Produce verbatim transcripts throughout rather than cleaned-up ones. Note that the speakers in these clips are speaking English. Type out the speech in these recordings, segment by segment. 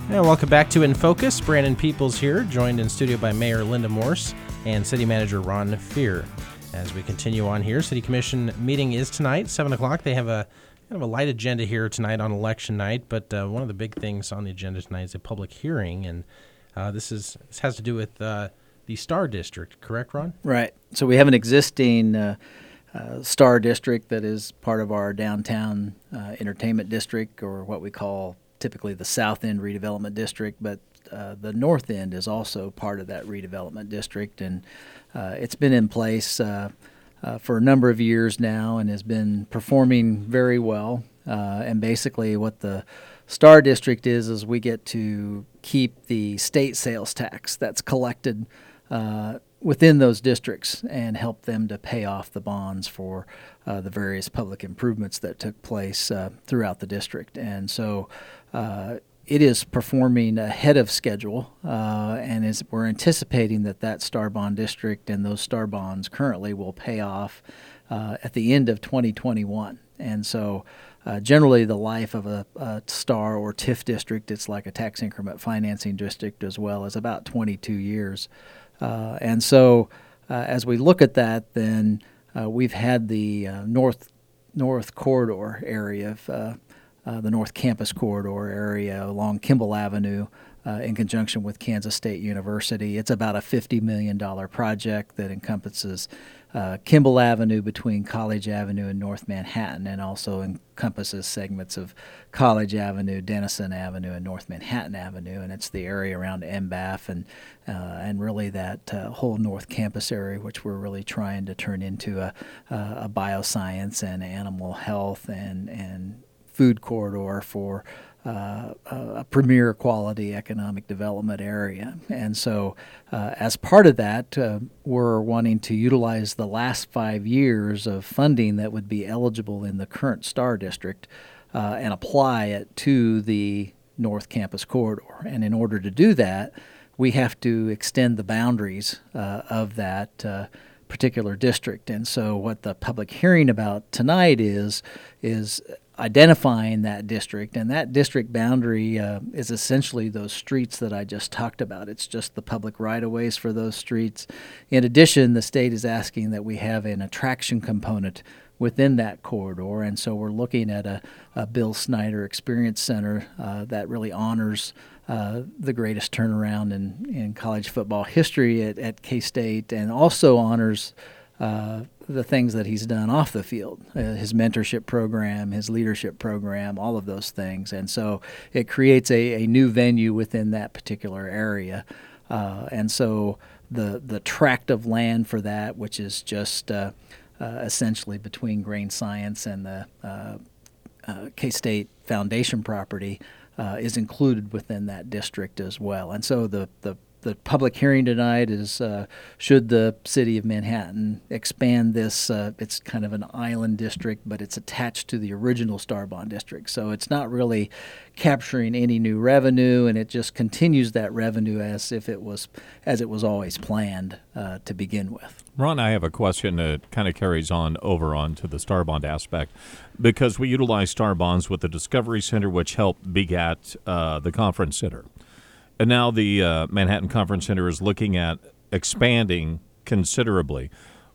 And welcome back to In Focus. Brandon Peoples here, joined in studio by Mayor Linda Morse and City Manager Ron Fear. As we continue on here, City Commission meeting is tonight, seven o'clock. They have a kind of a light agenda here tonight on election night, but uh, one of the big things on the agenda tonight is a public hearing, and uh, this is this has to do with uh, the Star District, correct, Ron? Right. So we have an existing uh, uh, Star District that is part of our downtown uh, entertainment district, or what we call typically the South End Redevelopment District, but uh, the North End is also part of that redevelopment district, and uh, it's been in place uh, uh, for a number of years now and has been performing very well. Uh, and basically what the Star District is, is we get to keep the state sales tax that's collected uh, within those districts and help them to pay off the bonds for uh, the various public improvements that took place uh, throughout the district. And so uh, it is performing ahead of schedule, uh, and is, we're anticipating that that Star Bond District and those Star Bonds currently will pay off uh, at the end of twenty twenty-one. And so uh, generally the life of a, a Star or T I F district, it's like a tax increment financing district as well, is about twenty-two years. Uh, and so uh, as we look at that, then uh, we've had the uh, North North Corridor area, of, uh, uh, the North Campus Corridor area along Kimball Avenue uh, in conjunction with Kansas State University. It's about a fifty million dollars project that encompasses uh, Kimball Avenue between College Avenue and North Manhattan, and also encompasses segments of College Avenue, Denison Avenue, and North Manhattan Avenue, and it's the area around M B A F and uh, and really that uh, whole North Campus area, which we're really trying to turn into a, a bioscience and animal health and and food corridor for uh, a premier quality economic development area. And so uh, as part of that, uh, we're wanting to utilize the last five years of funding that would be eligible in the current Star District uh, and apply it to the North Campus Corridor. And in order to do that, we have to extend the boundaries uh, of that uh, particular district. And so what the public hearing about tonight is, is identifying that district, and that district boundary uh, is essentially those streets that I just talked about. It's just the public right-of-ways for those streets. In addition, the state is asking that we have an attraction component within that corridor, and so we're looking at a, a Bill Snyder Experience Center uh, that really honors uh, the greatest turnaround in, in college football history at, at K-State, and also honors uh, the things that he's done off the field, uh, his mentorship program, his leadership program, all of those things. And so it creates a, a new venue within that particular area. Uh, and so the the tract of land for that, which is just uh, uh, essentially between Grain Science and the uh, uh, K-State Foundation property, uh, is included within that district as well. And so the, the The public hearing tonight is uh, should the city of Manhattan expand this. Uh, it's kind of an island district, but it's attached to the original Star Bond District. So it's not really capturing any new revenue, and it just continues that revenue as if it was as it was always planned uh, to begin with. Ron, I have a question that kind of carries on over on to the Star Bond aspect, because we utilize Star Bonds with the Discovery Center, which helped begat uh, the Conference Center. And now the uh, Manhattan Conference Center is looking at expanding considerably.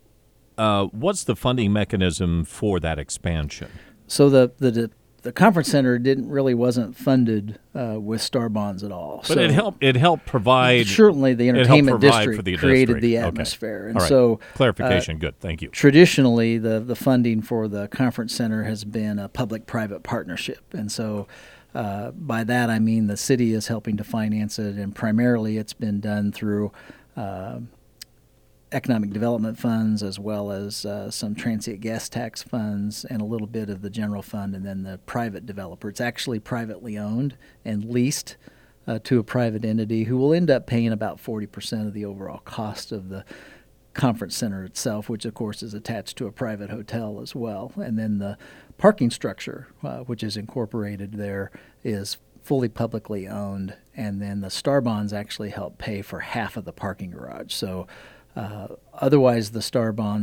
Uh, what's the funding mechanism for that expansion? So the the the conference center didn't really wasn't funded uh, with Star Bonds at all. But so it helped. It helped provide. Certainly, the entertainment district for the created district. the Okay. atmosphere, and all right. so clarification. Uh, good. Thank you. Traditionally, the the funding for the conference center has been a public-private partnership, and so. Uh, by that I mean the city is helping to finance it, and primarily it's been done through uh, economic development funds, as well as uh, some transient gas tax funds and a little bit of the general fund, and then the private developer. It's actually privately owned and leased uh, to a private entity who will end up paying about forty percent of the overall cost of the conference center itself, which of course is attached to a private hotel as well. And then the parking structure, uh, which is incorporated there, is fully publicly owned, and then the Star Bonds actually help pay for half of the parking garage. So uh, otherwise the Star Bonds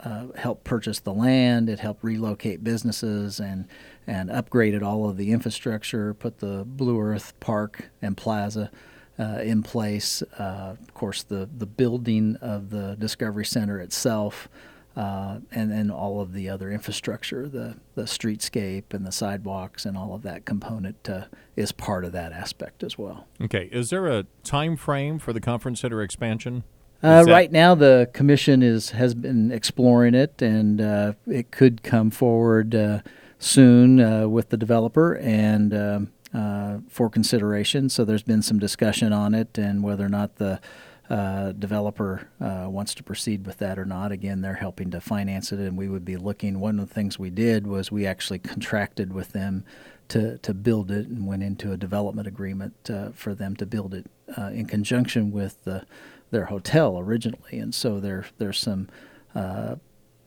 uh, helped purchase the land. It helped relocate businesses and and upgraded all of the infrastructure, put the Blue Earth Park and Plaza uh, in place. Uh, of course, the, the building of the Discovery Center itself, uh, and then all of the other infrastructure, the, the streetscape and the sidewalks and all of that component uh, is part of that aspect as well. Okay. Is there a time frame for the conference center expansion? Uh, that- right now, the commission is has been exploring it, and uh, it could come forward uh, soon uh, with the developer and um, uh, for consideration. So there's been some discussion on it and whether or not the uh, developer uh, wants to proceed with that or not. Again, they're helping to finance it, and we would be looking. One of the things we did was we actually contracted with them to to build it and went into a development agreement uh, for them to build it uh, in conjunction with the their hotel originally, and so there there's some uh,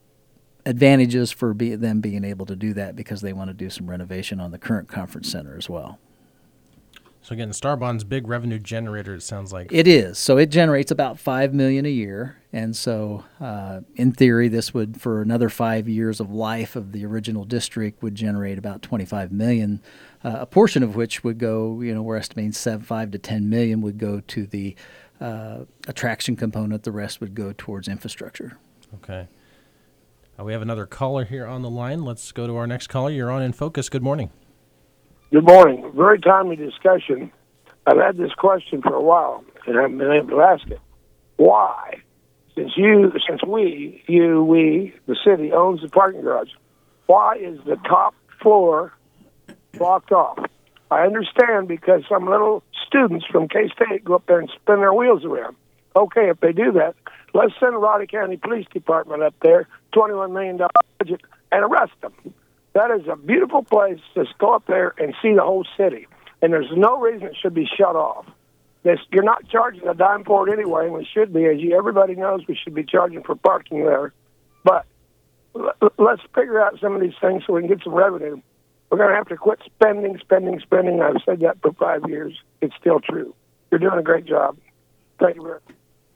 advantages for be, them being able to do that because they want to do some renovation on the current conference center as well. So again, Starbond's big revenue generator, it sounds like. It is. So it generates about five million dollars a year, and so uh, in theory, this would, for another five years of life of the original district, would generate about twenty-five million dollars. Uh, a portion of which would go, you know, we're estimating seven, five to ten million would go to the Uh, attraction component. The rest would go towards infrastructure. Okay. Uh, we have another caller here on the line. Let's go to our next caller. You're on In Focus. Good morning. Good morning. Very timely discussion. I've had this question for a while, and I haven't been able to ask it. Why, since you, since we, you, we, the city owns the parking garage, why is the top floor blocked off? I understand because some little students from K-State go up there and spin their wheels around. Okay, if they do that, let's send the Roddy County Police Department up there, twenty-one million dollars budget, and arrest them. That is a beautiful place. Just go up there and see the whole city. And there's no reason it should be shut off. This, you're not charging a dime for it anyway, and we should be. As you, everybody knows, we should be charging for parking there. But l- let's figure out some of these things so we can get some revenue. We're going to have to quit spending, spending, spending. I've said that for five years. It's still true. You're doing a great job. Thank you very much.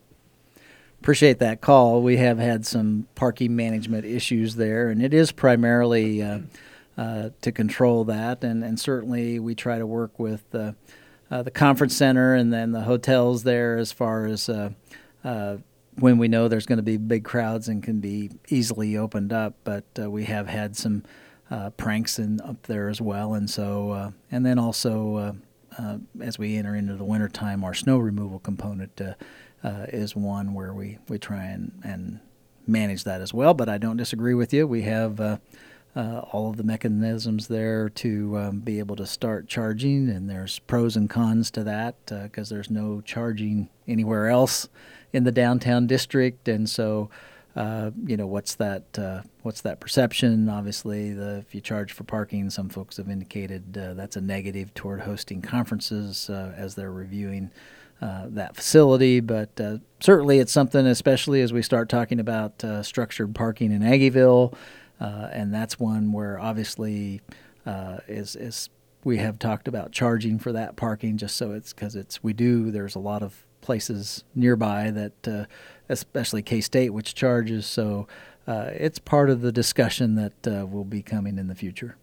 Appreciate that call. We have had some parking management issues there, and it is primarily uh, uh, to control that. And, and certainly we try to work with uh, uh, the conference center and then the hotels there as far as uh, uh, when we know there's going to be big crowds and can be easily opened up. But uh, we have had some Uh, pranks in, up there as well, and so uh, and then also uh, uh, as we enter into the wintertime, our snow removal component uh, uh, is one where we, we try and, and manage that as well. But I don't disagree with you. We have uh, uh, all of the mechanisms there to um, be able to start charging, and there's pros and cons to that because uh, there's no charging anywhere else in the downtown district, and so. Uh, you know, what's that? Uh, what's that perception? Obviously, the if you charge for parking, some folks have indicated uh, that's a negative toward hosting conferences uh, as they're reviewing uh, that facility. But uh, certainly, it's something, especially as we start talking about uh, structured parking in Aggieville, uh, and that's one where obviously uh, is is we have talked about charging for that parking, just so it's because it's we do. There's a lot of places nearby that, uh, especially K-State, which charges. So uh, it's part of the discussion that uh, will be coming in the future.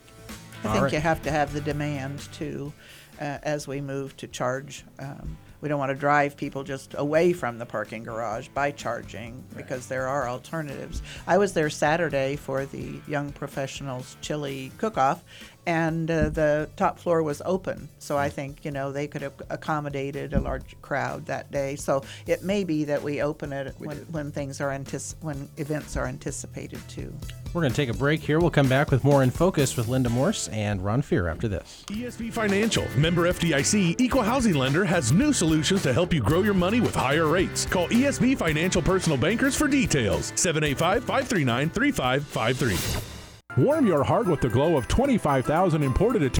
I All think right. you have to have the demand too, uh, as we move to charge. Um, we don't want to drive people just away from the parking garage by charging because there are alternatives. I was there Saturday for the Young Professionals Chili Cook-Off, and uh, the top floor was open. So I think, you know, they could have accommodated a large crowd that day. So it may be that we open it when, when things are antici- when events are anticipated too. We're going to take a break here. We'll come back with more In Focus with Linda Morse and Ron Fear after this. E S B Financial, member F D I C, equal housing lender, has new solutions to help you grow your money with higher rates. Call E S B Financial Personal Bankers for details. seven eight five, five three nine, three five five three. Warm your heart with the glow of twenty-five thousand imported